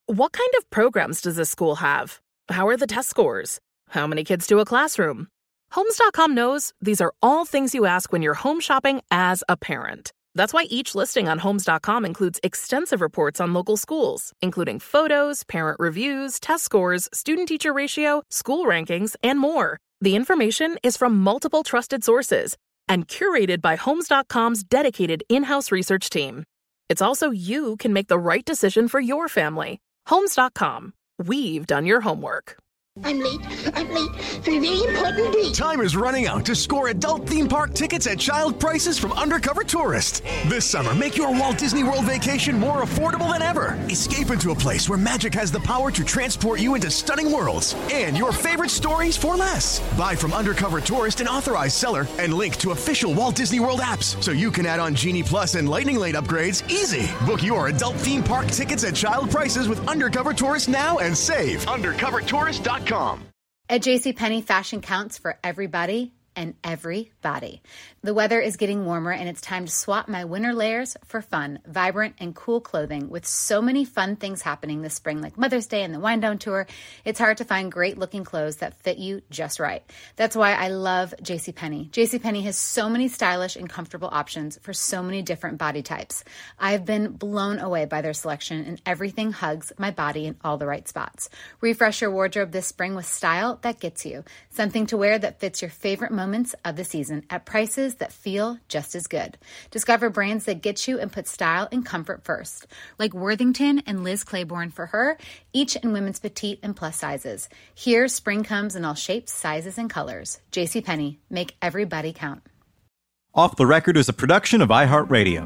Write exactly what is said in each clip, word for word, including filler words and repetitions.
What kind of programs does this school have? How are the test scores? How many kids do a classroom? Homes dot com knows these are all things you ask when you're home shopping as a parent. That's why each listing on Homes dot com includes extensive reports on local schools, including photos, parent reviews, test scores, student-teacher ratio, school rankings, and more. The information is from multiple trusted sources and curated by Homes dot com's dedicated in-house research team. It's also you can make the right decision for your family. Homes dot com. We've done your homework. I'm late. I'm late for a very important date. Time is running out to score adult theme park tickets at child prices from Undercover Tourist. This summer, make your Walt Disney World vacation more affordable than ever. Escape into a place where magic has the power to transport you into stunning worlds and your favorite stories for less. Buy from Undercover Tourist, an authorized seller, and link to official Walt Disney World apps so you can add on Genie Plus and Lightning Lane upgrades easy. Book your adult theme park tickets at child prices with Undercover Tourist now and save. undercover tourist dot com. At JCPenney, fashion counts for everybody and everybody. The weather is getting warmer and it's time to swap my winter layers for fun, vibrant, and cool clothing. With so many fun things happening this spring, like Mother's Day and the Wind Down Tour, it's hard to find great looking clothes that fit you just right. That's why I love JCPenney. JCPenney has so many stylish and comfortable options for so many different body types. I've been blown away by their selection, and everything hugs my body in all the right spots. Refresh your wardrobe this spring with style that gets you. Something to wear that fits your favorite moments of the season at prices that feel just as good. Discover brands that get you and put style and comfort first, like Worthington and Liz Claiborne for her, each in women's petite and plus sizes. Here, spring comes in all shapes, sizes, and colors. JCPenney, make everybody count. Off the Record is a production of iHeartRadio.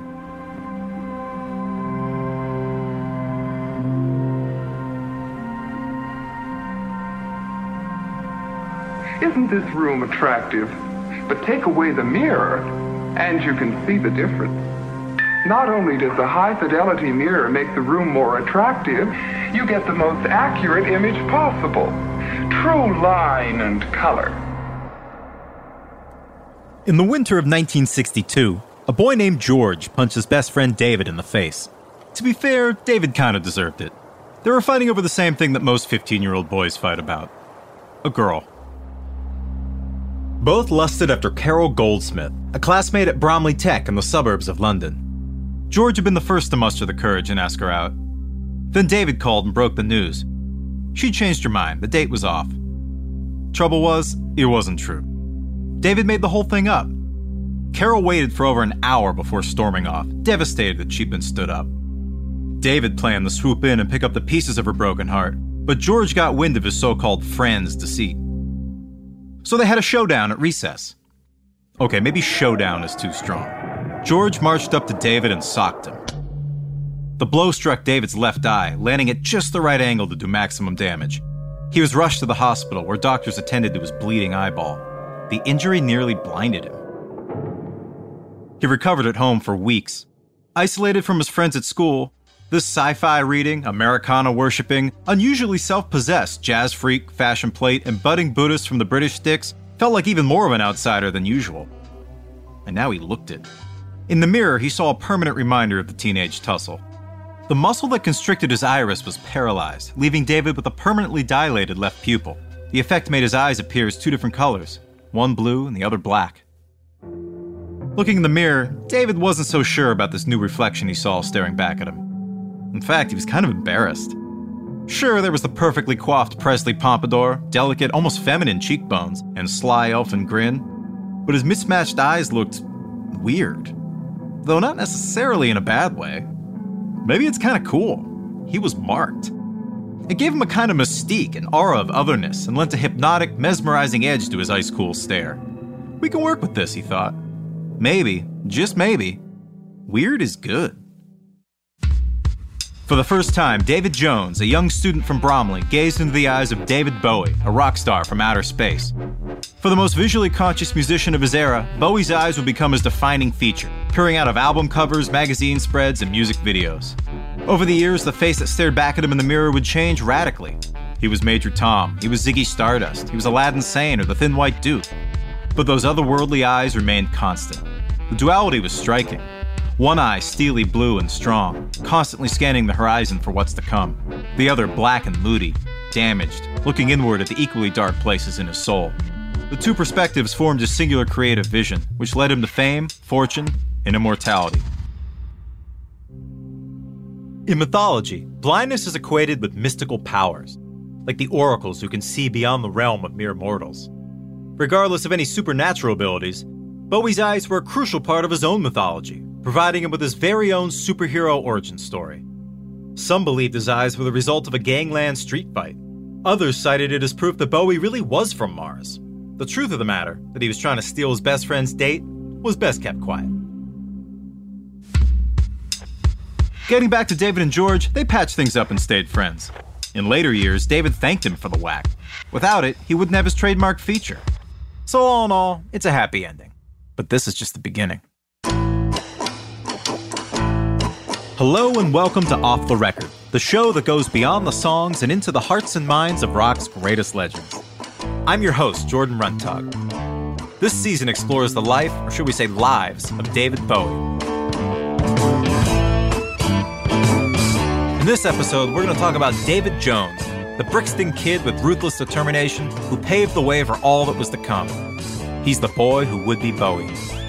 Isn't this room attractive? But take away the mirror, and you can see the difference. Not only does the high-fidelity mirror make the room more attractive, you get the most accurate image possible. True line and color. In the winter of nineteen sixty-two, a boy named George punched his best friend David in the face. To be fair, David kind of deserved it. They were fighting over the same thing that most fifteen-year-old boys fight about. A girl. Both lusted after Carol Goldsmith, a classmate at Bromley Tech in the suburbs of London. George had been the first to muster the courage and ask her out. Then David called and broke the news. She changed her mind. The date was off. Trouble was, it wasn't true. David made the whole thing up. Carol waited for over an hour before storming off, devastated that she'd been stood up. David planned to swoop in and pick up the pieces of her broken heart, but George got wind of his so-called friend's deceit. So they had a showdown at recess. Okay, maybe showdown is too strong. George marched up to David and socked him. The blow struck David's left eye, landing at just the right angle to do maximum damage. He was rushed to the hospital, where doctors attended to his bleeding eyeball. The injury nearly blinded him. He recovered at home for weeks. Isolated from his friends at school, this sci-fi reading, Americana-worshipping, unusually self-possessed jazz freak, fashion plate, and budding Buddhist from the British sticks felt like even more of an outsider than usual. And now he looked it. In the mirror, he saw a permanent reminder of the teenage tussle. The muscle that constricted his iris was paralyzed, leaving David with a permanently dilated left pupil. The effect made his eyes appear as two different colors, one blue and the other black. Looking in the mirror, David wasn't so sure about this new reflection he saw staring back at him. In fact, he was kind of embarrassed. Sure, there was the perfectly coiffed Presley pompadour, delicate, almost feminine cheekbones, and sly elfin grin, but his mismatched eyes looked weird. Though not necessarily in a bad way. Maybe it's kind of cool. He was marked. It gave him a kind of mystique, an aura of otherness, and lent a hypnotic, mesmerizing edge to his ice-cool stare. We can work with this, he thought. Maybe, just maybe, weird is good. For the first time, David Jones, a young student from Bromley, gazed into the eyes of David Bowie, a rock star from outer space. For the most visually conscious musician of his era, Bowie's eyes would become his defining feature, peering out of album covers, magazine spreads, and music videos. Over the years, the face that stared back at him in the mirror would change radically. He was Major Tom, he was Ziggy Stardust, he was Aladdin Sane, or the Thin White Duke. But those otherworldly eyes remained constant. The duality was striking. One eye steely blue and strong, constantly scanning the horizon for what's to come. The other black and moody, damaged, looking inward at the equally dark places in his soul. The two perspectives formed a singular creative vision, which led him to fame, fortune, and immortality. In mythology, blindness is equated with mystical powers, like the oracles who can see beyond the realm of mere mortals. Regardless of any supernatural abilities, Bowie's eyes were a crucial part of his own mythology, providing him with his very own superhero origin story. Some believed his eyes were the result of a gangland street fight. Others cited it as proof that Bowie really was from Mars. The truth of the matter, that he was trying to steal his best friend's date, was best kept quiet. Getting back to David and George, they patched things up and stayed friends. In later years, David thanked him for the whack. Without it, he wouldn't have his trademark feature. So all in all, it's a happy ending. But this is just the beginning. Hello and welcome to Off the Record, the show that goes beyond the songs and into the hearts and minds of rock's greatest legends. I'm your host, Jordan Runtagh. This season explores the life, or should we say lives, of David Bowie. In this episode, we're going to talk about David Jones, the Brixton kid with ruthless determination who paved the way for all that was to come. He's the boy who would be Bowie.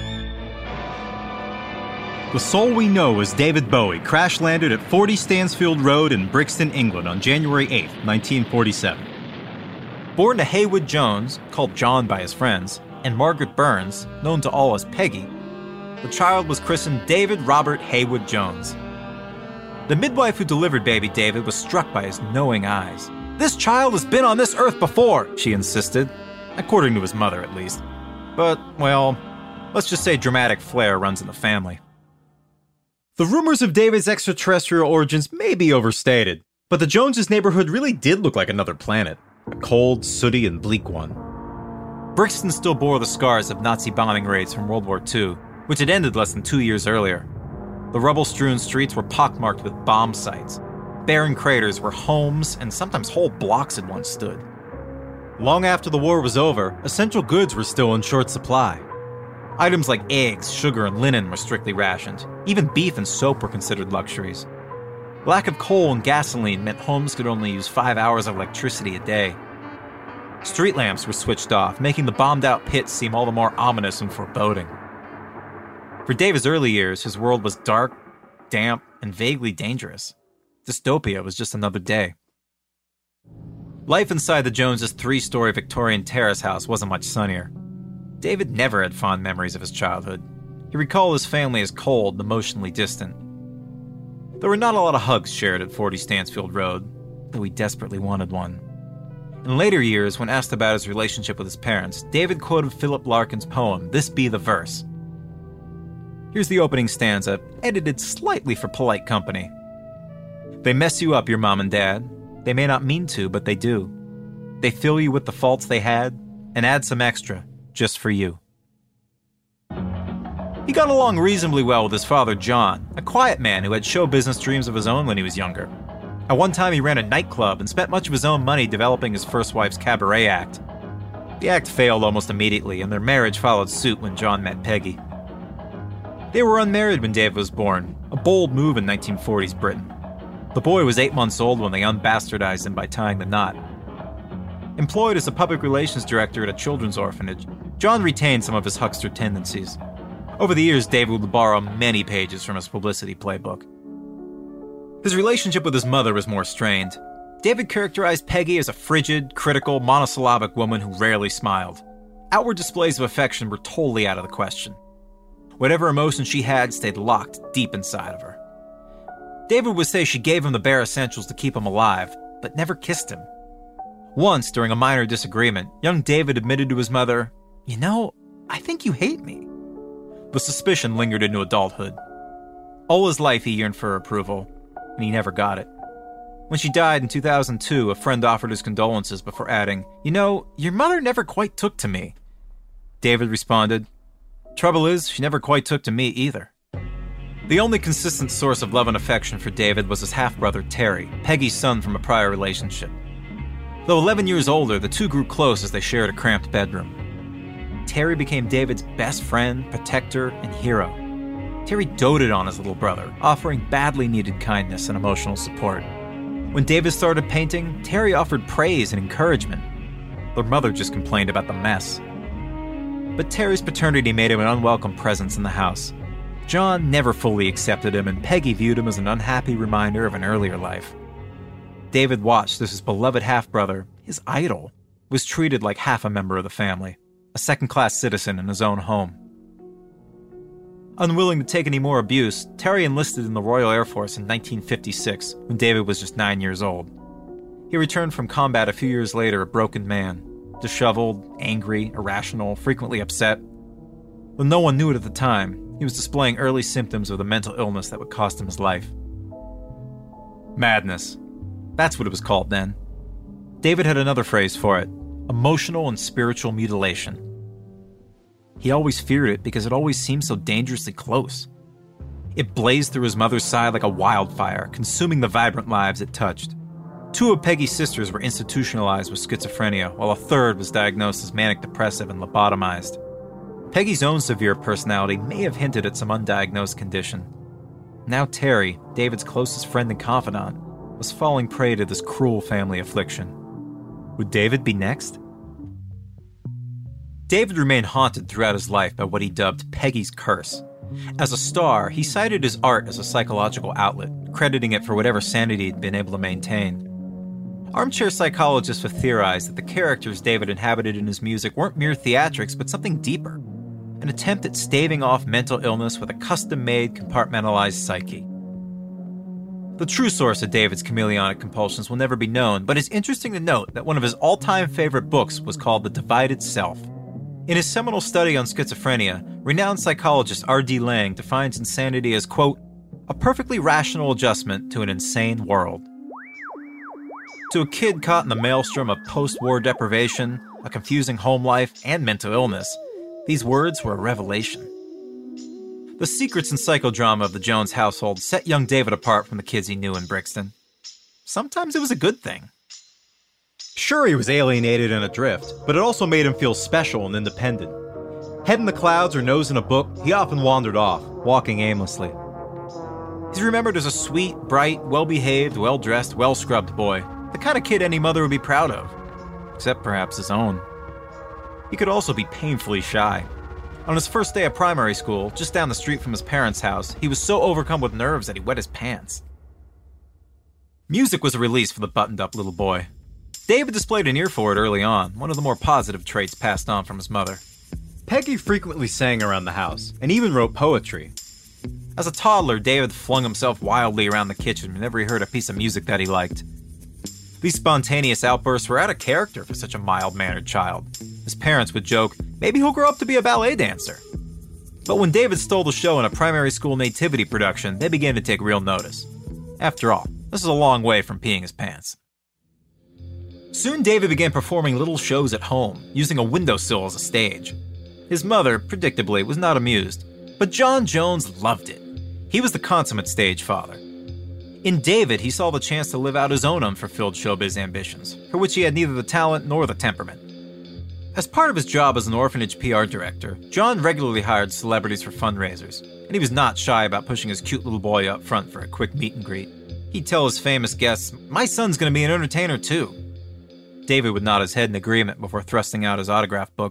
The soul we know as David Bowie crash-landed at forty Stansfield Road in Brixton, England on January eighth, nineteen forty-seven. Born to Haywood Jones, called John by his friends, and Margaret Burns, known to all as Peggy, the child was christened David Robert Haywood Jones. The midwife who delivered baby David was struck by his knowing eyes. "This child has been on this earth before," she insisted, according to his mother at least. But, well, let's just say dramatic flair runs in the family. The rumors of David's extraterrestrial origins may be overstated, but the Joneses' neighborhood really did look like another planet, a cold, sooty, and bleak one. Brixton still bore the scars of Nazi bombing raids from World War Two, which had ended less than two years earlier. The rubble-strewn streets were pockmarked with bomb sites, barren craters where homes and sometimes whole blocks had once stood. Long after the war was over, essential goods were still in short supply. Items like eggs, sugar, and linen were strictly rationed. Even beef and soap were considered luxuries. Lack of coal and gasoline meant homes could only use five hours of electricity a day. Street lamps were switched off, making the bombed-out pits seem all the more ominous and foreboding. For David's early years, his world was dark, damp, and vaguely dangerous. Dystopia was just another day. Life inside the Joneses' three-story Victorian terrace house wasn't much sunnier. David never had fond memories of his childhood. He recalled his family as cold and emotionally distant. There were not a lot of hugs shared at forty Stansfield Road, though he desperately wanted one. In later years, when asked about his relationship with his parents, David quoted Philip Larkin's poem, "This Be the Verse." Here's the opening stanza, edited slightly for polite company. "They mess you up, your mom and dad. They may not mean to, but they do. They fill you with the faults they had, and add some extra, just for you." He got along reasonably well with his father, John, a quiet man who had show business dreams of his own when he was younger. At one time, he ran a nightclub and spent much of his own money developing his first wife's cabaret act. The act failed almost immediately, and their marriage followed suit when John met Peggy. They were unmarried when David was born, a bold move in nineteen forties Britain. The boy was eight months old when they unbastardized him by tying the knot. Employed as a public relations director at a children's orphanage, John retained some of his huckster tendencies. Over the years, David would borrow many pages from his publicity playbook. His relationship with his mother was more strained. David characterized Peggy as a frigid, critical, monosyllabic woman who rarely smiled. Outward displays of affection were totally out of the question. Whatever emotion she had stayed locked deep inside of her. David would say she gave him the bare essentials to keep him alive, but never kissed him. Once, during a minor disagreement, young David admitted to his mother, "You know, I think you hate me." The suspicion lingered into adulthood. All his life he yearned for her approval, and he never got it. When she died in two thousand two, a friend offered his condolences before adding, "You know, your mother never quite took to me." David responded, "Trouble is, she never quite took to me either." The only consistent source of love and affection for David was his half-brother Terry, Peggy's son from a prior relationship. Though eleven years older, the two grew close as they shared a cramped bedroom. Terry became David's best friend, protector, and hero. Terry doted on his little brother, offering badly needed kindness and emotional support. When David started painting, Terry offered praise and encouragement. Their mother just complained about the mess. But Terry's paternity made him an unwelcome presence in the house. John never fully accepted him, and Peggy viewed him as an unhappy reminder of an earlier life. David watched as his beloved half-brother, his idol, was treated like half a member of the family, a second-class citizen in his own home. Unwilling to take any more abuse, Terry enlisted in the Royal Air Force in nineteen fifty-six, when David was just nine years old. He returned from combat a few years later a broken man, disheveled, angry, irrational, frequently upset. Though no one knew it at the time, he was displaying early symptoms of the mental illness that would cost him his life. Madness. That's what it was called then. David had another phrase for it: emotional and spiritual mutilation. He always feared it because it always seemed so dangerously close. It blazed through his mother's side like a wildfire, consuming the vibrant lives it touched. Two of Peggy's sisters were institutionalized with schizophrenia, while a third was diagnosed as manic-depressive and lobotomized. Peggy's own severe personality may have hinted at some undiagnosed condition. Now Terry, David's closest friend and confidant, was falling prey to this cruel family affliction. Would David be next? David remained haunted throughout his life by what he dubbed Peggy's curse. As a star, he cited his art as a psychological outlet, crediting it for whatever sanity he'd been able to maintain. Armchair psychologists have theorized that the characters David inhabited in his music weren't mere theatrics, but something deeper. An attempt at staving off mental illness with a custom-made, compartmentalized psyche. The true source of David's chameleonic compulsions will never be known, but it's interesting to note that one of his all-time favorite books was called The Divided Self. In his seminal study on schizophrenia, renowned psychologist R D Laing defines insanity as, quote, a perfectly rational adjustment to an insane world. To a kid caught in the maelstrom of post-war deprivation, a confusing home life, and mental illness, these words were a revelation. The secrets and psychodrama of the Jones household set young David apart from the kids he knew in Brixton. Sometimes it was a good thing. Sure, he was alienated and adrift, but it also made him feel special and independent. Head in the clouds or nose in a book, he often wandered off, walking aimlessly. He's remembered as a sweet, bright, well-behaved, well-dressed, well-scrubbed boy, the kind of kid any mother would be proud of, except perhaps his own. He could also be painfully shy. On his first day of primary school, just down the street from his parents' house, he was so overcome with nerves that he wet his pants. Music was a release for the buttoned-up little boy. David displayed an ear for it early on, one of the more positive traits passed on from his mother. Peggy frequently sang around the house, and even wrote poetry. As a toddler, David flung himself wildly around the kitchen whenever he heard a piece of music that he liked. These spontaneous outbursts were out of character for such a mild-mannered child. His parents would joke, maybe he'll grow up to be a ballet dancer. But when David stole the show in a primary school nativity production, they began to take real notice. After all, this is a long way from peeing his pants. Soon David began performing little shows at home, using a windowsill as a stage. His mother, predictably, was not amused, but John Jones loved it. He was the consummate stage father. In David, he saw the chance to live out his own unfulfilled showbiz ambitions, for which he had neither the talent nor the temperament. As part of his job as an orphanage P R director, John regularly hired celebrities for fundraisers, and he was not shy about pushing his cute little boy up front for a quick meet and greet. He'd tell his famous guests, "My son's gonna be an entertainer too." David would nod his head in agreement before thrusting out his autograph book.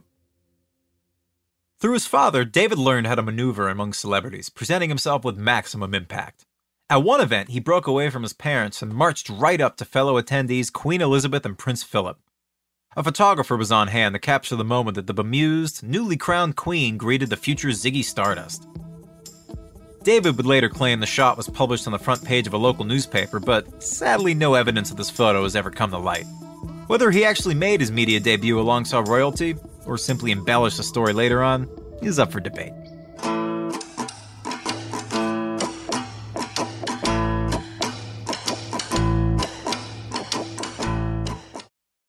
Through his father, David learned how to maneuver among celebrities, presenting himself with maximum impact. At one event, he broke away from his parents and marched right up to fellow attendees Queen Elizabeth and Prince Philip. A photographer was on hand to capture the moment that the bemused, newly crowned queen greeted the future Ziggy Stardust. David would later claim the shot was published on the front page of a local newspaper, but sadly no evidence of this photo has ever come to light. Whether he actually made his media debut alongside royalty, or simply embellished the story later on, is up for debate.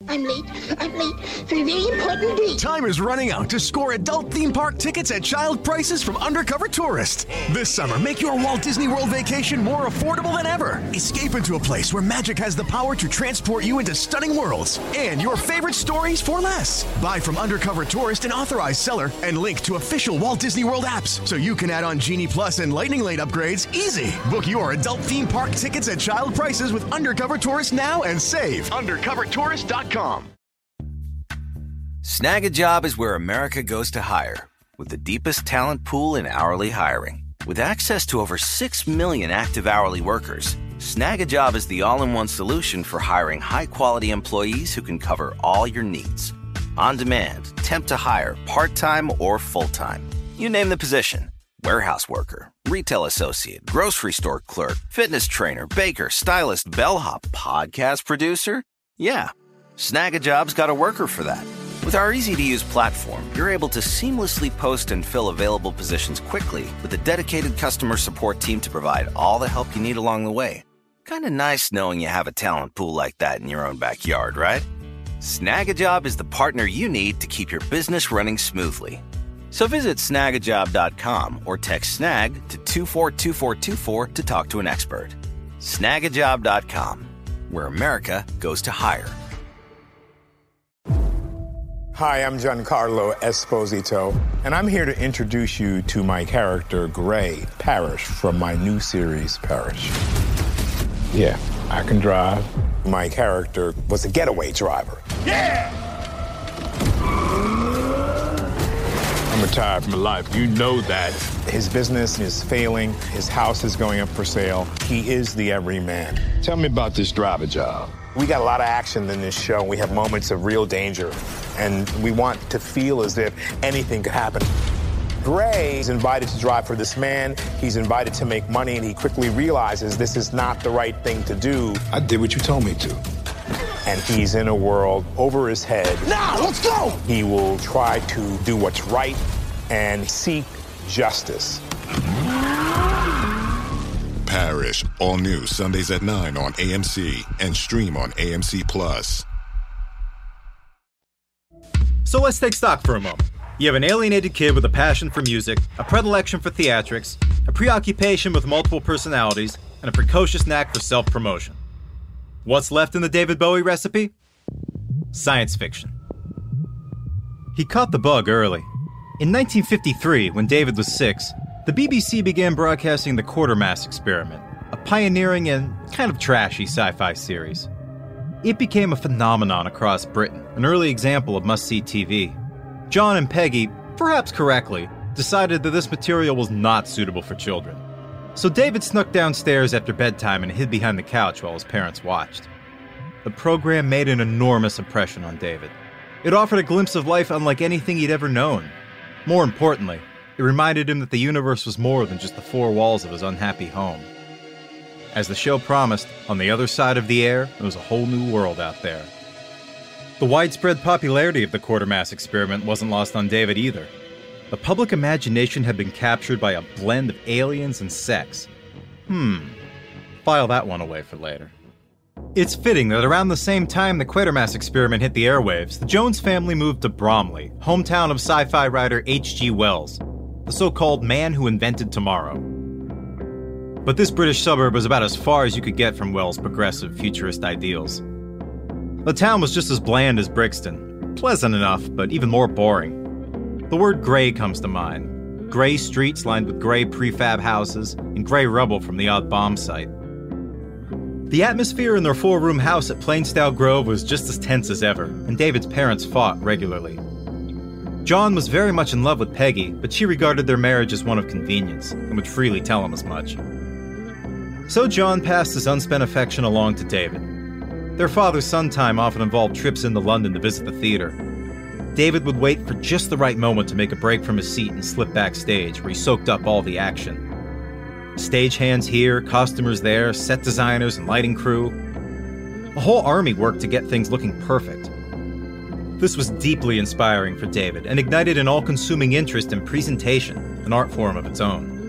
I'm late. I'm late for a very important date. Time is running out to score adult theme park tickets at child prices from Undercover Tourist. This summer, make your Walt Disney World vacation more affordable than ever. Escape into a place where magic has the power to transport you into stunning worlds and your favorite stories for less. Buy from Undercover Tourist, an authorized seller, and link to official Walt Disney World apps so you can add on Genie Plus and Lightning Lane upgrades easy. Book your adult theme park tickets at child prices with Undercover Tourist now and save. undercover tourist dot com. Snag a Job is where America goes to hire, with the deepest talent pool in hourly hiring. With access to over six million active hourly workers, Snag a Job is the all-in-one solution for hiring high-quality employees who can cover all your needs. On demand, temp to hire, part-time or full-time. You name the position. Warehouse worker, retail associate, grocery store clerk, fitness trainer, baker, stylist, bellhop, podcast producer. Yeah, Snag a Job's got a worker for that. With our easy-to-use platform, you're able to seamlessly post and fill available positions quickly with a dedicated customer support team to provide all the help you need along the way. Kind of nice knowing you have a talent pool like that in your own backyard, right? Snag a Job is the partner you need to keep your business running smoothly. So visit snag a job dot com or text SNAG to two four two four two four to talk to an expert. snag a job dot com, where America goes to hire. Hi, I'm Giancarlo Esposito, and I'm here to introduce you to my character, Gray Parrish, from my new series, Parrish. Yeah, I can drive. My character was a getaway driver. Yeah! I'm retired from life. You know that. His business is failing. His house is going up for sale. He is the everyman. Tell me about this driver job. We got a lot of action in this show. We have moments of real danger, and we want to feel as if anything could happen. Gray is invited to drive for this man. He's invited to make money, and he quickly realizes this is not the right thing to do. I did what you told me to. And he's in a world over his head. Now, let's go! He will try to do what's right and seek justice. Parrish, all new Sundays at nine on A M C and stream on A M C Plus. So let's take stock for a moment. You have an alienated kid with a passion for music, a predilection for theatrics, a preoccupation with multiple personalities, and a precocious knack for self-promotion. What's left in the David Bowie recipe? Science fiction. He caught the bug early. In nineteen fifty-three, when David was six, the B B C began broadcasting The Quatermass Experiment, a pioneering and kind of trashy sci-fi series. It became a phenomenon across Britain, an early example of must-see T V. John and Peggy, perhaps correctly, decided that this material was not suitable for children. So David snuck downstairs after bedtime and hid behind the couch while his parents watched. The program made an enormous impression on David. It offered a glimpse of life unlike anything he'd ever known. More importantly, it reminded him that the universe was more than just the four walls of his unhappy home. As the show promised, on the other side of the air, there was a whole new world out there. The widespread popularity of the Quatermass Experiment wasn't lost on David either. The public imagination had been captured by a blend of aliens and sex. Hmm. File that one away for later. It's fitting that around the same time the Quatermass Experiment hit the airwaves, the Jones family moved to Bromley, hometown of sci-fi writer H G Wells, the so-called man who invented tomorrow. But this British suburb was about as far as you could get from Wells' progressive futurist ideals. The town was just as bland as Brixton. Pleasant enough, but even more boring. The word grey comes to mind. Grey streets lined with grey prefab houses and grey rubble from the odd bomb site. The atmosphere in their four-room house at Plainstyle Grove was just as tense as ever, and David's parents fought regularly. John was very much in love with Peggy, but she regarded their marriage as one of convenience, and would freely tell him as much. So John passed his unspent affection along to David. Their father-son time often involved trips into London to visit the theater. David would wait for just the right moment to make a break from his seat and slip backstage, where he soaked up all the action. Stagehands here, costumers there, set designers and lighting crew. A whole army worked to get things looking perfect. This was deeply inspiring for David and ignited an all-consuming interest in presentation, an art form of its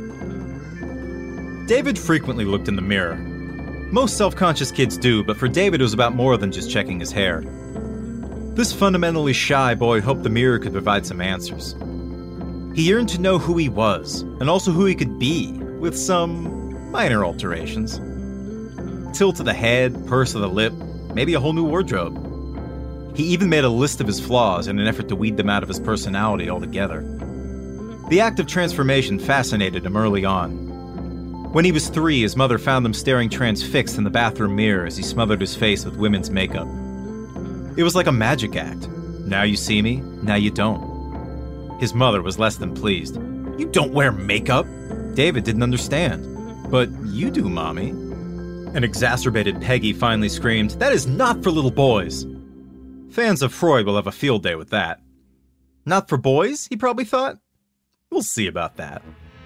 own. David frequently looked in the mirror. Most self-conscious kids do, but for David it was about more than just checking his hair. This fundamentally shy boy hoped the mirror could provide some answers. He yearned to know who he was, and also who he could be, with some minor alterations. Tilt of the head, purse of the lip, maybe a whole new wardrobe. He even made a list of his flaws in an effort to weed them out of his personality altogether. The act of transformation fascinated him early on. When he was three, his mother found him staring transfixed in the bathroom mirror as he smothered his face with women's makeup. It was like a magic act. Now you see me, now you don't. His mother was less than pleased. You don't wear makeup? David didn't understand. But you do, Mommy. An exacerbated Peggy finally screamed, "That is not for little boys." Fans of Freud will have a field day with that. Not for boys, he probably thought? We'll see about that.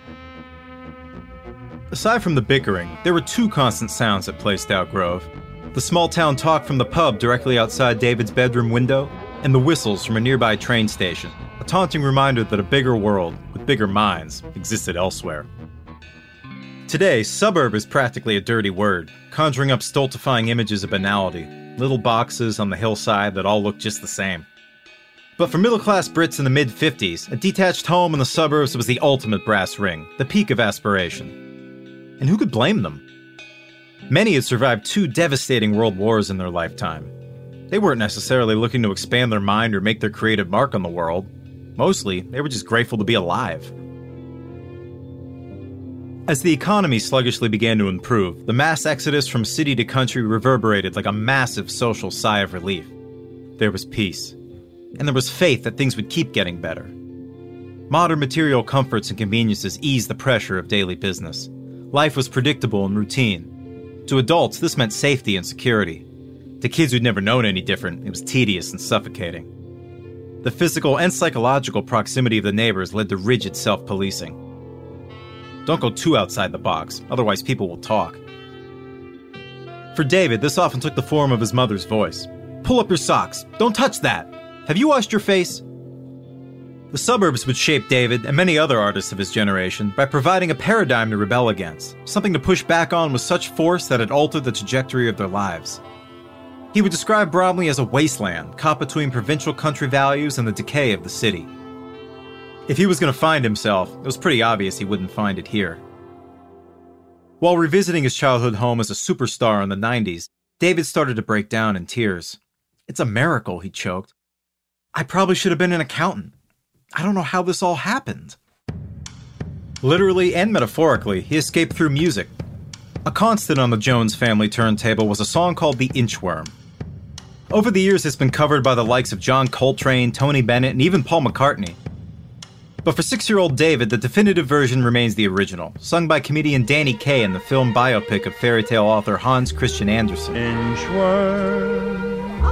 Aside from the bickering, there were two constant sounds at Playstout Grove. The small-town talk from the pub directly outside David's bedroom window, and the whistles from a nearby train station, a taunting reminder that a bigger world, with bigger minds, existed elsewhere. Today, suburb is practically a dirty word, conjuring up stultifying images of banality, little boxes on the hillside that all look just the same. But for middle-class Brits in the mid-fifties, a detached home in the suburbs was the ultimate brass ring, the peak of aspiration. And who could blame them? Many had survived two devastating world wars in their lifetime. They weren't necessarily looking to expand their mind or make their creative mark on the world. Mostly, they were just grateful to be alive. As the economy sluggishly began to improve, the mass exodus from city to country reverberated like a massive social sigh of relief. There was peace. And there was faith that things would keep getting better. Modern material comforts and conveniences eased the pressure of daily business. Life was predictable and routine. To adults, this meant safety and security. To kids who'd never known any different, it was tedious and suffocating. The physical and psychological proximity of the neighbors led to rigid self-policing. Don't go too outside the box, otherwise people will talk. For David, this often took the form of his mother's voice. Pull up your socks. Don't touch that. Have you washed your face? The suburbs would shape David and many other artists of his generation by providing a paradigm to rebel against, something to push back on with such force that it altered the trajectory of their lives. He would describe Bromley as a wasteland, caught between provincial country values and the decay of the city. If he was going to find himself, it was pretty obvious he wouldn't find it here. While revisiting his childhood home as a superstar in the nineties, David started to break down in tears. It's a miracle, he choked. I probably should have been an accountant. I don't know how this all happened. Literally and metaphorically, he escaped through music. A constant on the Jones family turntable was a song called The Inchworm. Over the years, it's been covered by the likes of John Coltrane, Tony Bennett, and even Paul McCartney. But for six-year-old David, the definitive version remains the original, sung by comedian Danny Kaye in the film biopic of fairy tale author Hans Christian Andersen. Inchworm,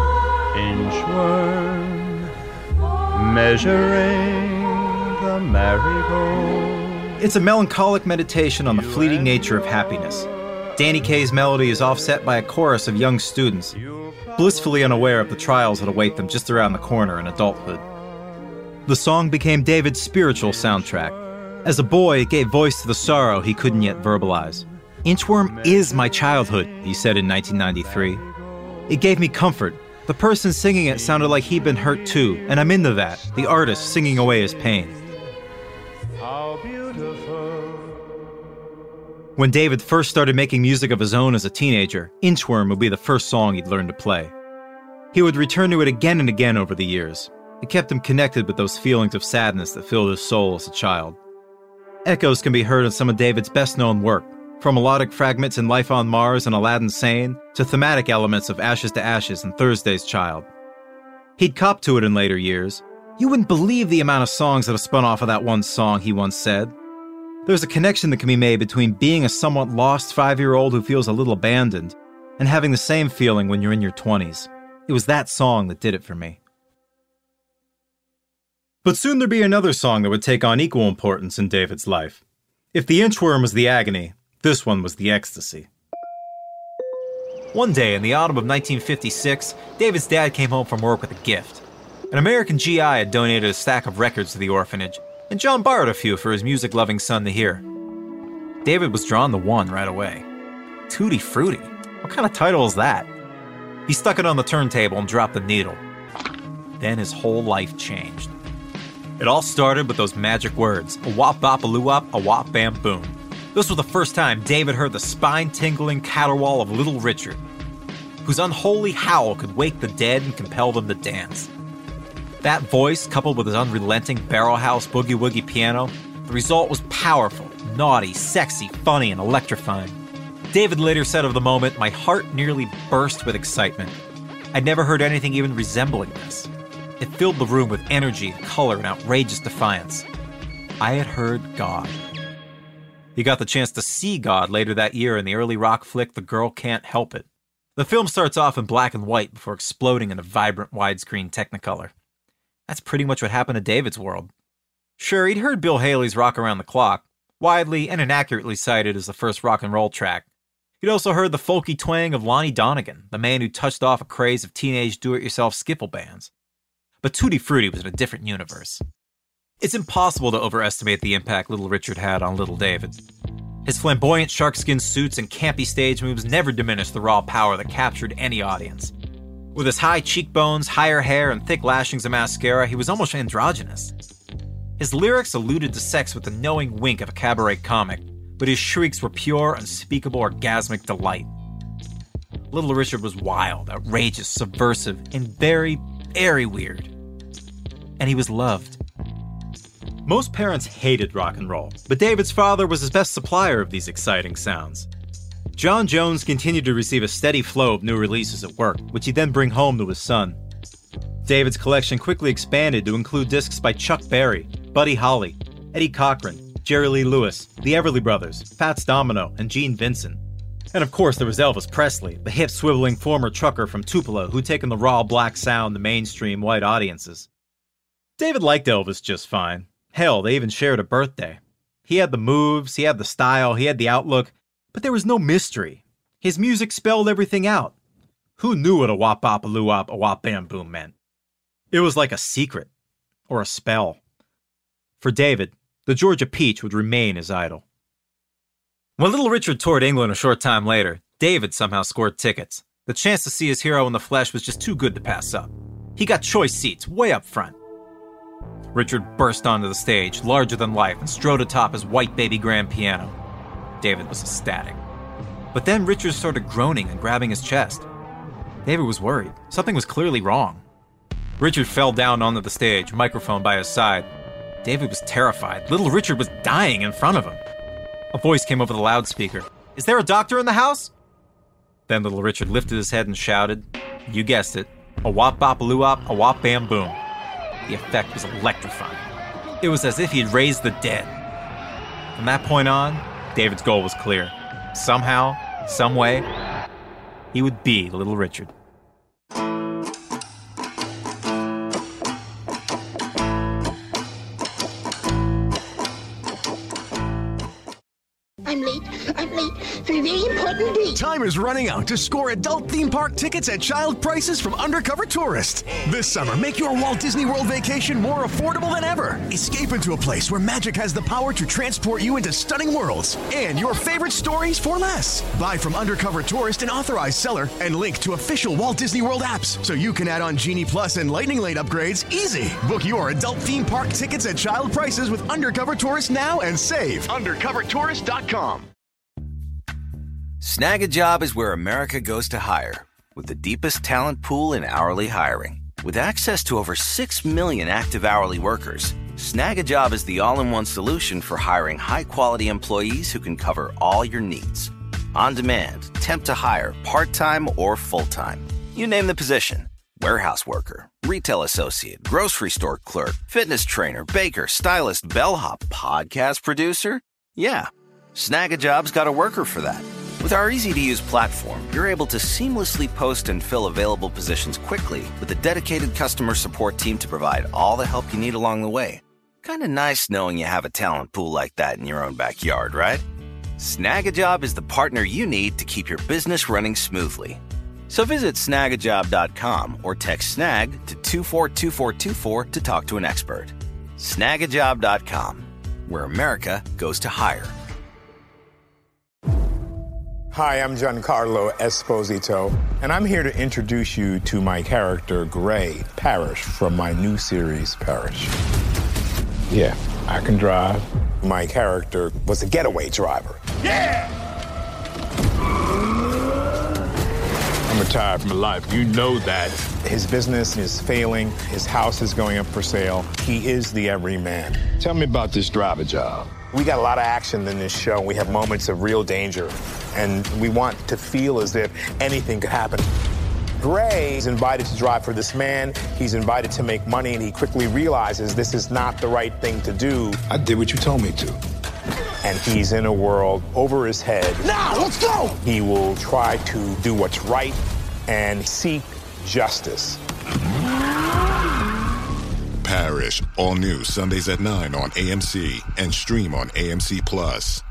inchworm, measuring the marigold. It's a melancholic meditation on the fleeting nature of happiness. Danny Kaye's melody is offset by a chorus of young students, blissfully unaware of the trials that await them just around the corner in adulthood. The song became David's spiritual soundtrack. As a boy, it gave voice to the sorrow he couldn't yet verbalize. Inchworm is my childhood, he said in nineteen ninety-three. It gave me comfort. The person singing it sounded like he'd been hurt too, and I'm into that, the artist singing away his pain. How beautiful. When David first started making music of his own as a teenager, Inchworm would be the first song he'd learn to play. He would return to it again and again over the years. It kept him connected with those feelings of sadness that filled his soul as a child. Echoes can be heard in some of David's best-known work, from melodic fragments in Life on Mars and Aladdin Sane, to thematic elements of Ashes to Ashes and Thursday's Child. He'd copped to it in later years. You wouldn't believe the amount of songs that have spun off of that one song, he once said. There's a connection that can be made between being a somewhat lost five-year-old who feels a little abandoned and having the same feeling when you're in your twenties. It was that song that did it for me. But soon there'd be another song that would take on equal importance in David's life. If the inchworm was the agony, this one was the ecstasy. One day in the autumn of nineteen fifty-six, David's dad came home from work with a gift. An American G I had donated a stack of records to the orphanage, and John borrowed a few for his music-loving son to hear. David was drawn to one right away. Tutti Frutti? What kind of title is that? He stuck it on the turntable and dropped the needle. Then his whole life changed. It all started with those magic words, a wop bop a loo wop, a wop bam boom. This was the first time David heard the spine-tingling caterwaul of Little Richard, whose unholy howl could wake the dead and compel them to dance. That voice, coupled with his unrelenting barrelhouse boogie-woogie piano, the result was powerful, naughty, sexy, funny, and electrifying. David later said of the moment, "My heart nearly burst with excitement. I'd never heard anything even resembling this. It filled the room with energy, color, and outrageous defiance. I had heard God." He got the chance to see God later that year in the early rock flick The Girl Can't Help It. The film starts off in black and white before exploding in a vibrant widescreen Technicolor. That's pretty much what happened to David's world. Sure, he'd heard Bill Haley's Rock Around the Clock, widely and inaccurately cited as the first rock and roll track. He'd also heard the folky twang of Lonnie Donegan, the man who touched off a craze of teenage do-it-yourself skiffle bands. But Tutti Frutti was in a different universe. It's impossible to overestimate the impact Little Richard had on Little David. His flamboyant sharkskin suits and campy stage moves never diminished the raw power that captured any audience. With his high cheekbones, higher hair, and thick lashings of mascara, he was almost androgynous. His lyrics alluded to sex with the knowing wink of a cabaret comic, but his shrieks were pure, unspeakable, orgasmic delight. Little Richard was wild, outrageous, subversive, and very, very weird. And he was loved. Most parents hated rock and roll, but David's father was his best supplier of these exciting sounds. John Jones continued to receive a steady flow of new releases at work, which he'd then bring home to his son. David's collection quickly expanded to include discs by Chuck Berry, Buddy Holly, Eddie Cochran, Jerry Lee Lewis, the Everly Brothers, Fats Domino, and Gene Vincent. And of course there was Elvis Presley, the hip-swiveling former trucker from Tupelo who'd taken the raw black sound to mainstream white audiences. David liked Elvis just fine. Hell, they even shared a birthday. He had the moves, he had the style, he had the outlook, but there was no mystery. His music spelled everything out. Who knew what a wop bop a loo wop a wop bam boom meant? It was like a secret, or a spell. For David, the Georgia Peach would remain his idol. When Little Richard toured England a short time later, David somehow scored tickets. The chance to see his hero in the flesh was just too good to pass up. He got choice seats way up front. Richard burst onto the stage, larger than life, and strode atop his white baby grand piano. David was ecstatic. But then Richard started groaning and grabbing his chest. David was worried. Something was clearly wrong. Richard fell down onto the stage, microphone by his side. David was terrified. Little Richard was dying in front of him. A voice came over the loudspeaker. "Is there a doctor in the house?" Then Little Richard lifted his head and shouted, you guessed it, a wop bop a loo wop, a wop bam boom. The effect was electrifying. It was as if he had raised the dead. From that point on, David's goal was clear. Somehow, some way, he would be Little Richard. I'm late. I'm late for a very important date. Time is running out to score adult theme park tickets at child prices from Undercover Tourist. This summer, make your Walt Disney World vacation more affordable than ever. Escape into a place where magic has the power to transport you into stunning worlds and your favorite stories for less. Buy from Undercover Tourist, an authorized seller, and link to official Walt Disney World apps so you can add on Genie Plus and Lightning Lane upgrades easy. Book your adult theme park tickets at child prices with Undercover Tourist now and save. undercover tourist dot com. Snag a Job is where America goes to hire, with the deepest talent pool in hourly hiring. With access to over six million active hourly workers, Snag a Job is the all-in-one solution for hiring high-quality employees who can cover all your needs. On demand, temp to hire, part-time or full-time. You name the position. Warehouse worker, retail associate, grocery store clerk, fitness trainer, baker, stylist, bellhop, podcast producer. Yeah, Snag a Job's got a worker for that. With our easy-to-use platform, you're able to seamlessly post and fill available positions quickly with a dedicated customer support team to provide all the help you need along the way. Kind of nice knowing you have a talent pool like that in your own backyard, right? Snag a Job is the partner you need to keep your business running smoothly. So visit snag a job dot com or text SNAG to two four two four two four to talk to an expert. snag a job dot com, where America goes to hire. Hi, I'm Giancarlo Esposito, and I'm here to introduce you to my character, Gray Parrish, from my new series, Parrish. Yeah, I can drive. My character was a getaway driver. Yeah! I'm retired from life. You know that. His business is failing. His house is going up for sale. He is the everyman. Tell me about this driver job. We got a lot of action in this show. We have moments of real danger, and we want to feel as if anything could happen. Gray is invited to drive for this man. He's invited to make money, and he quickly realizes this is not the right thing to do. I did what you told me to. And he's in a world over his head. Now, let's go! He will try to do what's right and seek justice. Parrish, all new Sundays at nine on A M C and stream on A M C Plus.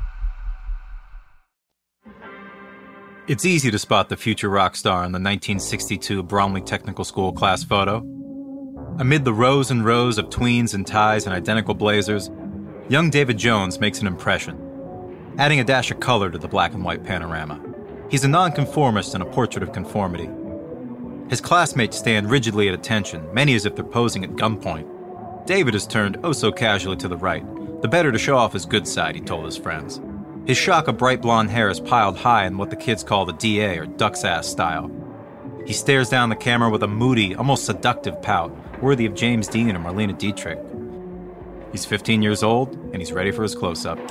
It's easy to spot the future rock star in the nineteen sixty-two Bromley Technical School class photo. Amid the rows and rows of tweens and ties and identical blazers, young David Jones makes an impression, adding a dash of color to the black and white panorama. He's a nonconformist in a portrait of conformity. His classmates stand rigidly at attention, many as if they're posing at gunpoint. David is turned oh so casually to the right, the better to show off his good side, he told his friends. His shock of bright blonde hair is piled high in what the kids call the D A, or duck's ass style. He stares down the camera with a moody, almost seductive pout, worthy of James Dean or Marlene Dietrich. He's fifteen years old, and he's ready for his close-up.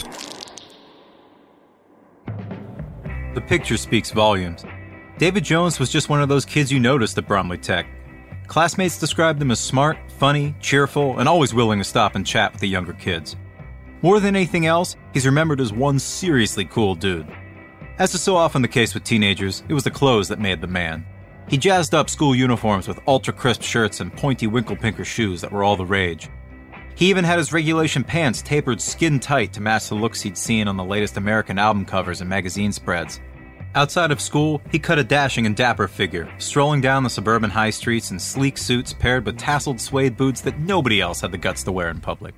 The picture speaks volumes. David Jones was just one of those kids you noticed at Bromley Tech. Classmates described him as smart, funny, cheerful, and always willing to stop and chat with the younger kids. More than anything else, he's remembered as one seriously cool dude. As is so often the case with teenagers, it was the clothes that made the man. He jazzed up school uniforms with ultra-crisp shirts and pointy winkle-pinker shoes that were all the rage. He even had his regulation pants tapered skin-tight to match the looks he'd seen on the latest American album covers and magazine spreads. Outside of school, he cut a dashing and dapper figure, strolling down the suburban high streets in sleek suits paired with tasseled suede boots that nobody else had the guts to wear in public.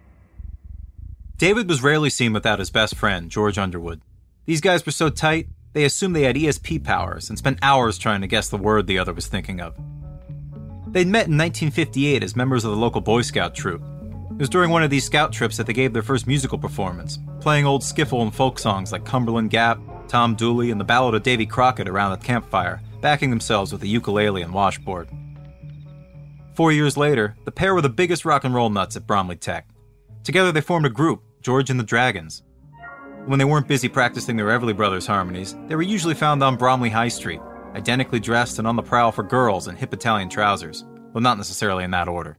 David was rarely seen without his best friend, George Underwood. These guys were so tight, they assumed they had E S P powers and spent hours trying to guess the word the other was thinking of. They'd met in nineteen fifty-eight as members of the local Boy Scout troop. It was during one of these scout trips that they gave their first musical performance, playing old skiffle and folk songs like Cumberland Gap, Tom Dooley, and the Ballad of Davy Crockett around the campfire, backing themselves with a ukulele and washboard. Four years later, the pair were the biggest rock and roll nuts at Bromley Tech. Together they formed a group, George and the Dragons. When they weren't busy practicing their Everly Brothers harmonies, they were usually found on Bromley High Street, identically dressed and on the prowl for girls in hip Italian trousers, though not necessarily in that order.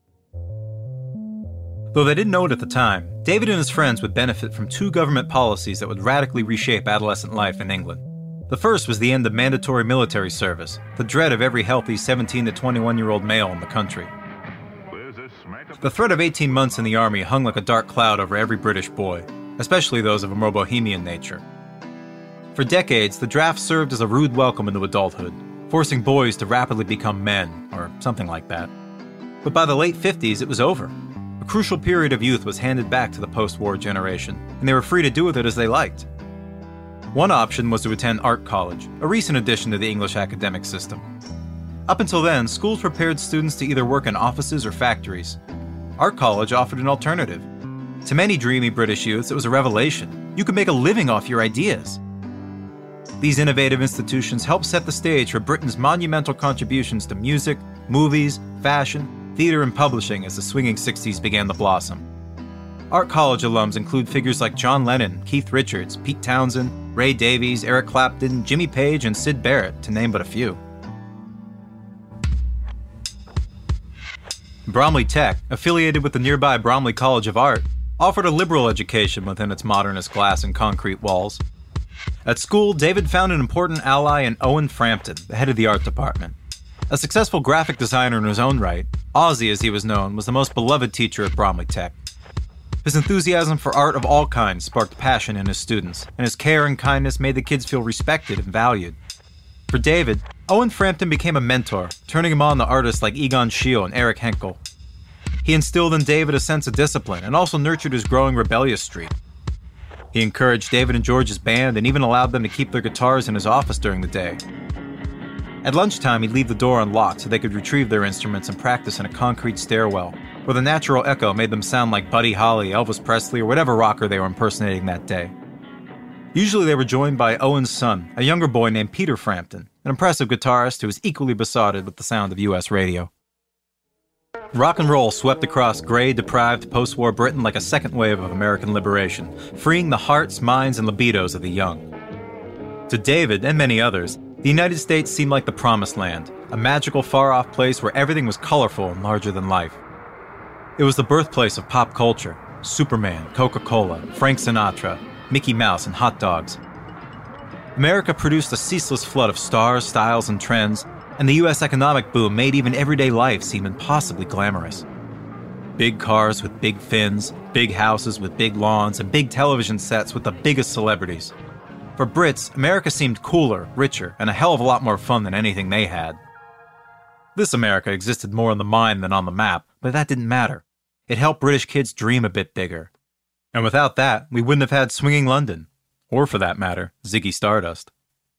Though they didn't know it at the time, David and his friends would benefit from two government policies that would radically reshape adolescent life in England. The first was the end of mandatory military service, the dread of every healthy seventeen to twenty-one-year-old male in the country. The threat of eighteen months in the army hung like a dark cloud over every British boy, especially those of a more bohemian nature. For decades, the draft served as a rude welcome into adulthood, forcing boys to rapidly become men, or something like that. But by the late fifties, it was over. A crucial period of youth was handed back to the post-war generation, and they were free to do with it as they liked. One option was to attend art college, a recent addition to the English academic system. Up until then, schools prepared students to either work in offices or factories. Art college offered an alternative. To many dreamy British youths, it was a revelation. You could make a living off your ideas. These innovative institutions helped set the stage for Britain's monumental contributions to music, movies, fashion, theater, and publishing as the swinging sixties began to blossom. Art college alums include figures like John Lennon, Keith Richards, Pete Townsend, Ray Davies, Eric Clapton, Jimmy Page, and Syd Barrett, to name but a few. Bromley Tech, affiliated with the nearby Bromley College of Art, offered a liberal education within its modernist glass and concrete walls. At school, David found an important ally in Owen Frampton, the head of the art department. A successful graphic designer in his own right, Ozzy as he was known was the most beloved teacher at Bromley Tech. His enthusiasm for art of all kinds sparked passion in his students, and his care and kindness made the kids feel respected and valued. For David, Owen Frampton became a mentor, turning him on to artists like Egon Schiele and Eric Henkel. He instilled in David a sense of discipline and also nurtured his growing rebellious streak. He encouraged David and George's band and even allowed them to keep their guitars in his office during the day. At lunchtime, he'd leave the door unlocked so they could retrieve their instruments and practice in a concrete stairwell, where the natural echo made them sound like Buddy Holly, Elvis Presley, or whatever rocker they were impersonating that day. Usually they were joined by Owen's son, a younger boy named Peter Frampton, an impressive guitarist who was equally besotted with the sound of U S radio. Rock and roll swept across gray, deprived post-war Britain like a second wave of American liberation, freeing the hearts, minds, and libidos of the young. To David, and many others, the United States seemed like the promised land, a magical, far-off place where everything was colorful and larger than life. It was the birthplace of pop culture: Superman, Coca-Cola, Frank Sinatra, Mickey Mouse, and hot dogs. America produced a ceaseless flood of stars, styles, and trends, and the U S economic boom made even everyday life seem impossibly glamorous. Big cars with big fins, big houses with big lawns, and big television sets with the biggest celebrities. For Brits, America seemed cooler, richer, and a hell of a lot more fun than anything they had. This America existed more in the mind than on the map, but that didn't matter. It helped British kids dream a bit bigger. And without that, we wouldn't have had Swinging London. Or, for that matter, Ziggy Stardust.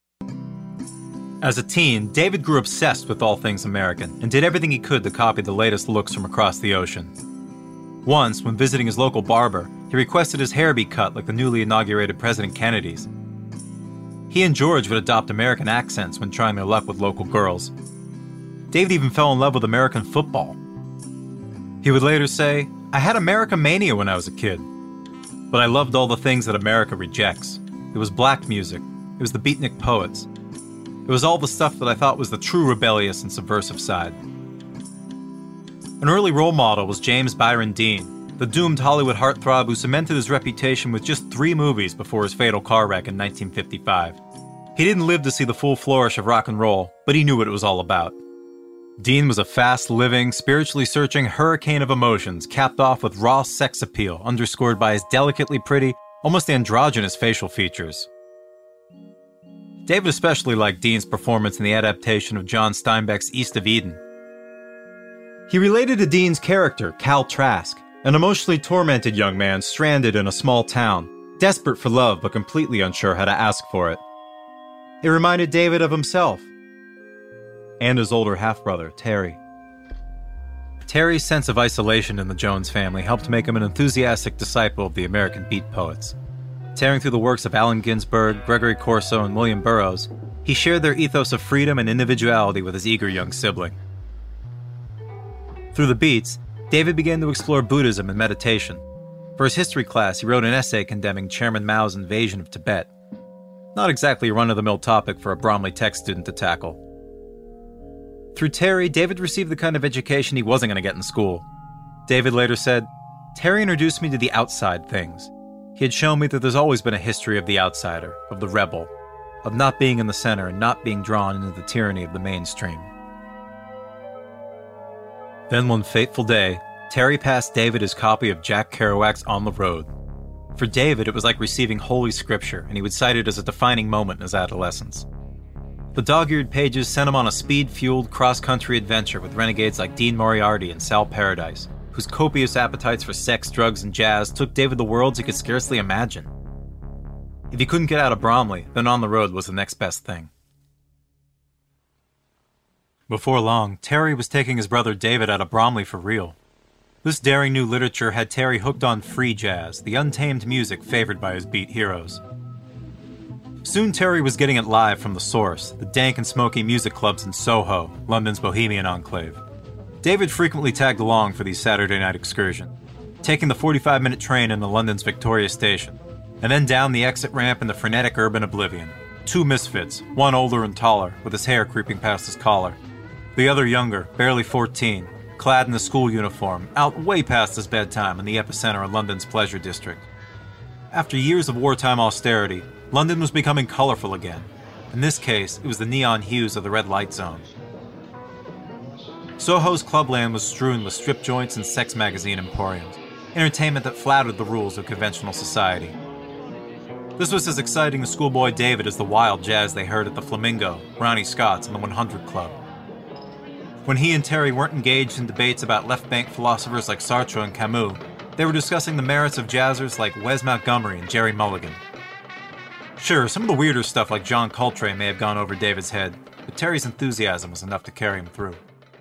As a teen, David grew obsessed with all things American and did everything he could to copy the latest looks from across the ocean. Once, when visiting his local barber, he requested his hair be cut like the newly inaugurated President Kennedy's. He and George would adopt American accents when trying their luck with local girls. David even fell in love with American football. He would later say, "I had America mania when I was a kid. But I loved all the things that America rejects. It was black music. It was the beatnik poets. It was all the stuff that I thought was the true rebellious and subversive side." An early role model was James Byron Dean, the doomed Hollywood heartthrob who cemented his reputation with just three movies before his fatal car wreck in nineteen fifty-five. He didn't live to see the full flourish of rock and roll, but he knew what it was all about. Dean was a fast-living, spiritually searching hurricane of emotions, capped off with raw sex appeal, underscored by his delicately pretty, almost androgynous facial features. David especially liked Dean's performance in the adaptation of John Steinbeck's East of Eden. He related to Dean's character, Cal Trask, an emotionally tormented young man stranded in a small town, desperate for love but completely unsure how to ask for it. It reminded David of himself, and his older half-brother, Terry. Terry's sense of isolation in the Jones family helped make him an enthusiastic disciple of the American beat poets. Tearing through the works of Allen Ginsberg, Gregory Corso, and William Burroughs, he shared their ethos of freedom and individuality with his eager young sibling. Through the Beats, David began to explore Buddhism and meditation. For his history class, he wrote an essay condemning Chairman Mao's invasion of Tibet. Not exactly a run-of-the-mill topic for a Bromley Tech student to tackle. Through Terry, David received the kind of education he wasn't going to get in school. David later said, "Terry introduced me to the outside things. He had shown me that there's always been a history of the outsider, of the rebel, of not being in the center and not being drawn into the tyranny of the mainstream." Then one fateful day, Terry passed David his copy of Jack Kerouac's On the Road. For David, it was like receiving Holy Scripture, and he would cite it as a defining moment in his adolescence. The dog-eared pages sent him on a speed-fueled cross-country adventure with renegades like Dean Moriarty and Sal Paradise, whose copious appetites for sex, drugs, and jazz took David to worlds he could scarcely imagine. If he couldn't get out of Bromley, then On the Road was the next best thing. Before long, Terry was taking his brother David out of Bromley for real. This daring new literature had Terry hooked on free jazz, the untamed music favored by his beat heroes. Soon Terry was getting it live from the source, the dank and smoky music clubs in Soho, London's bohemian enclave. David frequently tagged along for these Saturday night excursions, taking the forty-five minute train into London's Victoria Station, and then down the exit ramp into frenetic urban oblivion. Two misfits, one older and taller, with his hair creeping past his collar. The other younger, barely fourteen, clad in a school uniform, out way past his bedtime in the epicenter of London's pleasure district. After years of wartime austerity, London was becoming colorful again. In this case, it was the neon hues of the red light zone. Soho's clubland was strewn with strip joints and sex magazine emporiums, entertainment that flouted the rules of conventional society. This was as exciting to schoolboy David as the wild jazz they heard at the Flamingo, Ronnie Scott's, and the one hundred Club. When he and Terry weren't engaged in debates about left-bank philosophers like Sartre and Camus, They were discussing the merits of jazzers like Wes Montgomery and Jerry Mulligan. Sure, some of the weirder stuff like John Coltrane may have gone over David's head, but Terry's enthusiasm was enough to carry him through.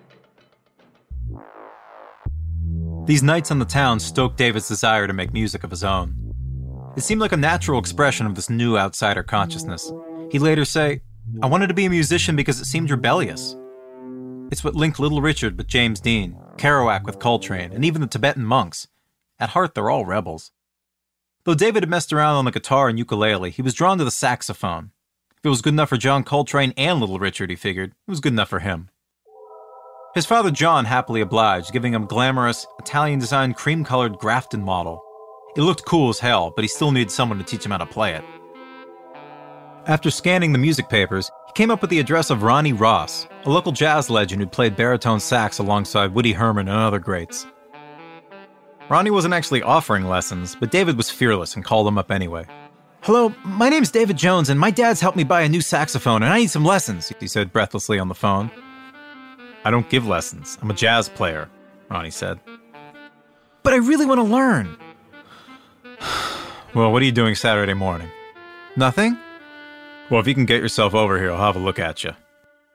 These nights on the town stoked David's desire to make music of his own. It seemed like a natural expression of this new outsider consciousness. He'd later say, "I wanted to be a musician because it seemed rebellious." It's what linked Little Richard with James Dean, Kerouac with Coltrane, and even the Tibetan monks. At heart, they're all rebels. Though David had messed around on the guitar and ukulele, he was drawn to the saxophone. If it was good enough for John Coltrane and Little Richard, he figured, it was good enough for him. His father John happily obliged, giving him a glamorous, Italian-designed cream-colored Grafton model. It looked cool as hell, but he still needed someone to teach him how to play it. After scanning the music papers, he came up with the address of Ronnie Ross, a local jazz legend who'd played baritone sax alongside Woody Herman and other greats. Ronnie wasn't actually offering lessons, but David was fearless and called him up anyway. "Hello, my name's David Jones, and my dad's helped me buy a new saxophone, and I need some lessons," he said breathlessly on the phone. "I don't give lessons. I'm a jazz player," Ronnie said. "But I really want to learn." "Well, what are you doing Saturday morning?" "Nothing." "Well, if you can get yourself over here, I'll have a look at you."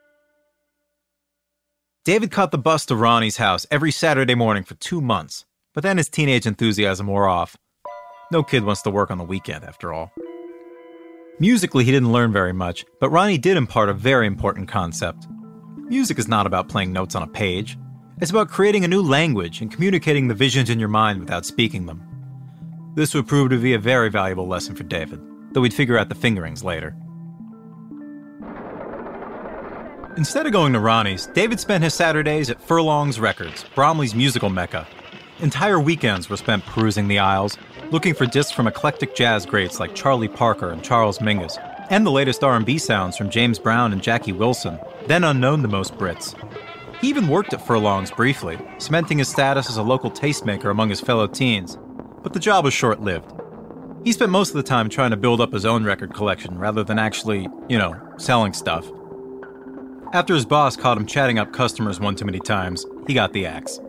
David caught the bus to Ronnie's house every Saturday morning for two months, but then his teenage enthusiasm wore off. No kid wants to work on the weekend, after all. Musically, he didn't learn very much, but Ronnie did impart a very important concept. Music is not about playing notes on a page. It's about creating a new language and communicating the visions in your mind without speaking them. This would prove to be a very valuable lesson for David, though we'd figure out the fingerings later. Instead of going to Ronnie's, David spent his Saturdays at Furlong's Records, Bromley's musical mecca. Entire weekends were spent perusing the aisles, looking for discs from eclectic jazz greats like Charlie Parker and Charles Mingus, and the latest R and B sounds from James Brown and Jackie Wilson, then unknown to most Brits. He even worked at Furlong's briefly, cementing his status as a local tastemaker among his fellow teens, but the job was short-lived. He spent most of the time trying to build up his own record collection rather than actually, you know, selling stuff. After his boss caught him chatting up customers one too many times, he got the axe.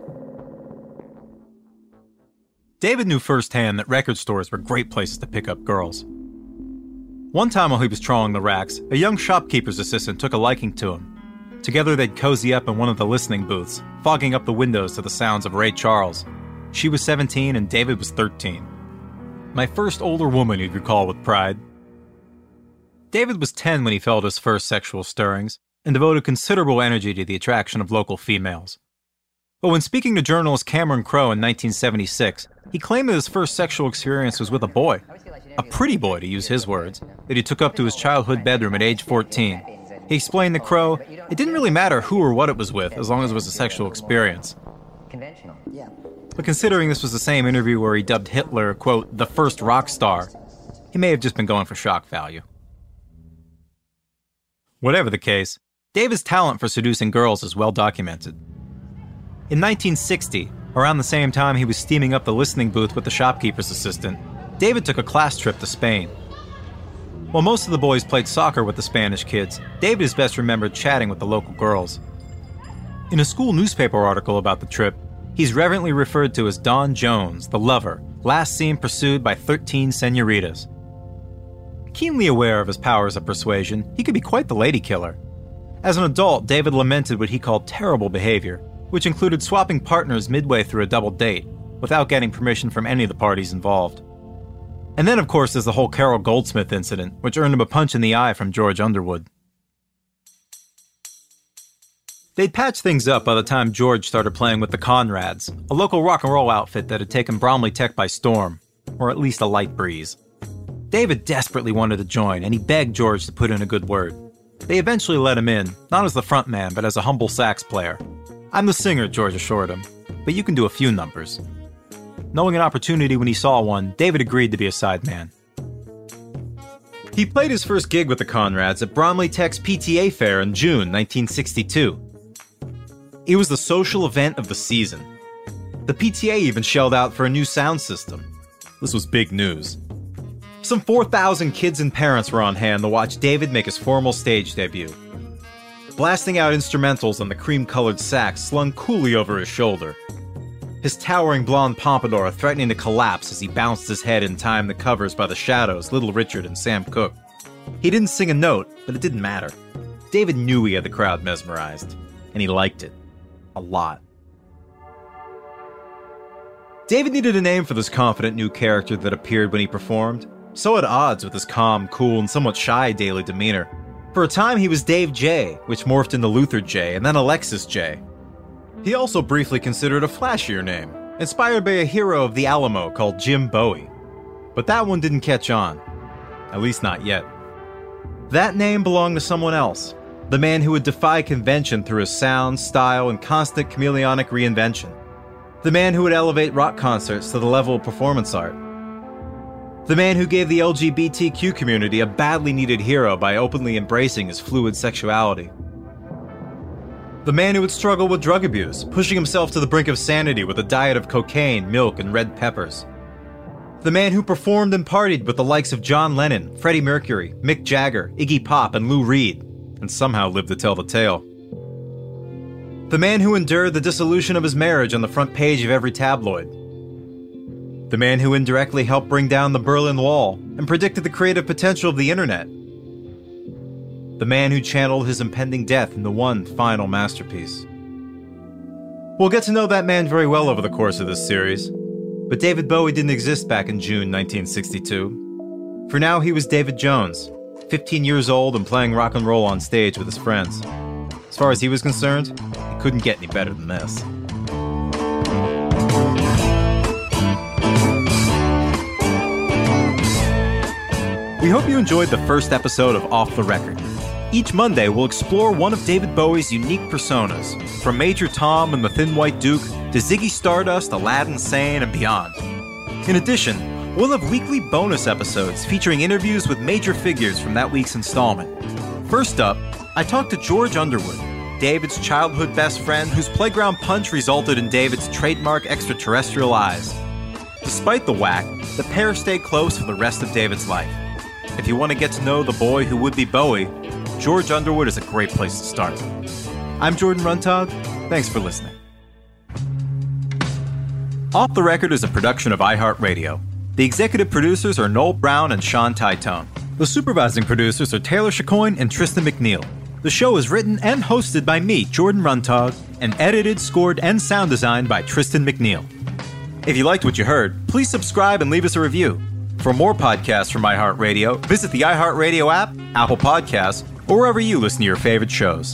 David knew firsthand that record stores were great places to pick up girls. One time while he was trawling the racks, a young shopkeeper's assistant took a liking to him. Together they'd cozy up in one of the listening booths, fogging up the windows to the sounds of Ray Charles. She was seventeen and David was thirteen. "My first older woman," he'd recall with pride. David was ten when he felt his first sexual stirrings, and devoted considerable energy to the attraction of local females. But when speaking to journalist Cameron Crowe in nineteen seventy-six, he claimed that his first sexual experience was with a boy. A pretty boy, to use his words, that he took up to his childhood bedroom at age fourteen. He explained to Crowe, it didn't really matter who or what it was with, as long as it was a sexual experience. Conventional, yeah. But considering this was the same interview where he dubbed Hitler, quote, the first rock star, he may have just been going for shock value. Whatever the case, David's talent for seducing girls is well documented. In nineteen sixty, around the same time he was steaming up the listening booth with the shopkeeper's assistant, David took a class trip to Spain. While most of the boys played soccer with the Spanish kids, David is best remembered chatting with the local girls. In a school newspaper article about the trip, he's reverently referred to as Don Jones, the lover, last seen pursued by thirteen senoritas. Keenly aware of his powers of persuasion, he could be quite the lady killer. As an adult, David lamented what he called terrible behavior, which included swapping partners midway through a double date, without getting permission from any of the parties involved. And then, of course, there's the whole Carol Goldsmith incident, which earned him a punch in the eye from George Underwood. They'd patched things up by the time George started playing with the Conrads, a local rock and roll outfit that had taken Bromley Tech by storm, or at least a light breeze. David desperately wanted to join, and he begged George to put in a good word. They eventually let him in, not as the front man, but as a humble sax player. "I'm the singer," George assured him, "but you can do a few numbers." Knowing an opportunity when he saw one, David agreed to be a sideman. He played his first gig with the Conrads at Bromley Tech's P T A fair in June nineteen sixty-two. It was the social event of the season. The P T A even shelled out for a new sound system. This was big news. Some four thousand kids and parents were on hand to watch David make his formal stage debut. Blasting out instrumentals on the cream-colored sax slung coolly over his shoulder. his towering blonde pompadour threatening to collapse as he bounced his head in time the covers by the Shadows, Little Richard, and Sam Cooke. He didn't sing a note, but it didn't matter. David knew he had the crowd mesmerized, and he liked it. A lot. David needed a name for this confident new character that appeared when he performed, so at odds with his calm, cool, and somewhat shy daily demeanor. For a time, he was Dave J, which morphed into Luther J, and then Alexis J. He also briefly considered a flashier name, inspired by a hero of the Alamo called Jim Bowie. But that one didn't catch on. At least not yet. That name belonged to someone else, the man who would defy convention through his sound, style, and constant chameleonic reinvention. The man who would elevate rock concerts to the level of performance art. The man who gave the L G B T Q community a badly needed hero by openly embracing his fluid sexuality. The man who would struggle with drug abuse, pushing himself to the brink of sanity with a diet of cocaine, milk, and red peppers. The man who performed and partied with the likes of John Lennon, Freddie Mercury, Mick Jagger, Iggy Pop, and Lou Reed, and somehow lived to tell the tale. The man who endured the dissolution of his marriage on the front page of every tabloid. The man who indirectly helped bring down the Berlin Wall and predicted the creative potential of the internet. The man who channeled his impending death into one final masterpiece. We'll get to know that man very well over the course of this series, but David Bowie didn't exist back in June nineteen sixty-two. For now, he was David Jones, fifteen years old and playing rock and roll on stage with his friends. As far as he was concerned, it couldn't get any better than this. We hope you enjoyed the first episode of Off the Record. Each Monday, we'll explore one of David Bowie's unique personas, from Major Tom and the Thin White Duke to Ziggy Stardust, Aladdin Sane, and beyond. In addition, we'll have weekly bonus episodes featuring interviews with major figures from that week's installment. First up, I talked to George Underwood, David's childhood best friend whose playground punch resulted in David's trademark extraterrestrial eyes. Despite the whack, the pair stay close for the rest of David's life. If you want to get to know the boy who would be Bowie, George Underwood is a great place to start. I'm Jordan Runtagh. Thanks for listening. Off the Record is a production of iHeartRadio. The executive producers are Noel Brown and Sean Titone. The supervising producers are Taylor Chicoine and Tristan McNeil. The show is written and hosted by me, Jordan Runtagh, and edited, scored, and sound designed by Tristan McNeil. If you liked what you heard, please subscribe and leave us a review. For more podcasts from iHeartRadio, visit the iHeartRadio app, Apple Podcasts, or wherever you listen to your favorite shows.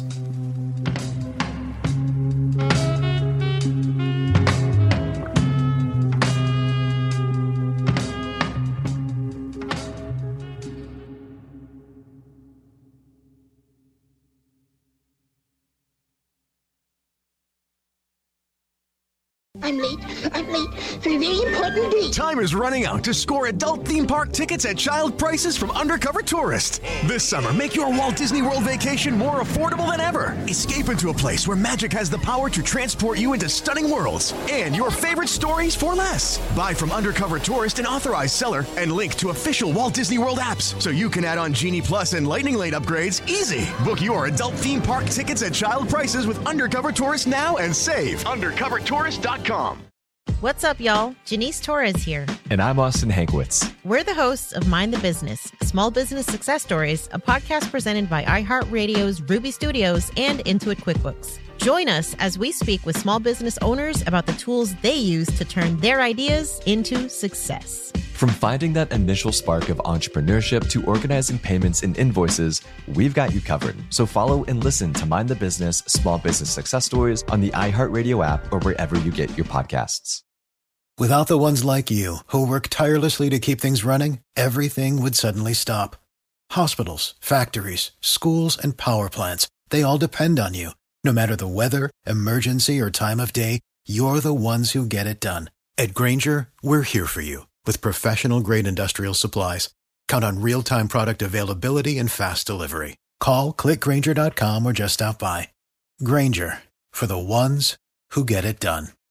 I'm late. I'm late for a very important date. Time is running out to score adult theme park tickets at child prices from Undercover Tourist. This summer, make your Walt Disney World vacation more affordable than ever. Escape into a place where magic has the power to transport you into stunning worlds and your favorite stories for less. Buy from Undercover Tourist, an authorized seller, and link to official Walt Disney World apps so you can add on Genie Plus and Lightning Lane upgrades easy. Book your adult theme park tickets at child prices with Undercover Tourist now and save. undercover tourist dot com. What's up, y'all? Janice Torres here. And I'm Austin Hankwitz. We're the hosts of Mind the Business, Small Business Success Stories, a podcast presented by iHeartRadio's Ruby Studios and Intuit QuickBooks. Join us as we speak with small business owners about the tools they use to turn their ideas into success. From finding that initial spark of entrepreneurship to organizing payments and invoices, we've got you covered. So follow and listen to Mind the Business, Small Business Success Stories on the iHeartRadio app or wherever you get your podcasts. Without the ones like you, who work tirelessly to keep things running, everything would suddenly stop. Hospitals, factories, schools, and power plants, they all depend on you. No matter the weather, emergency, or time of day, you're the ones who get it done. At Grainger, we're here for you with professional-grade industrial supplies. Count on real-time product availability and fast delivery. Call, click Grainger dot com, or just stop by. Grainger, for the ones who get it done.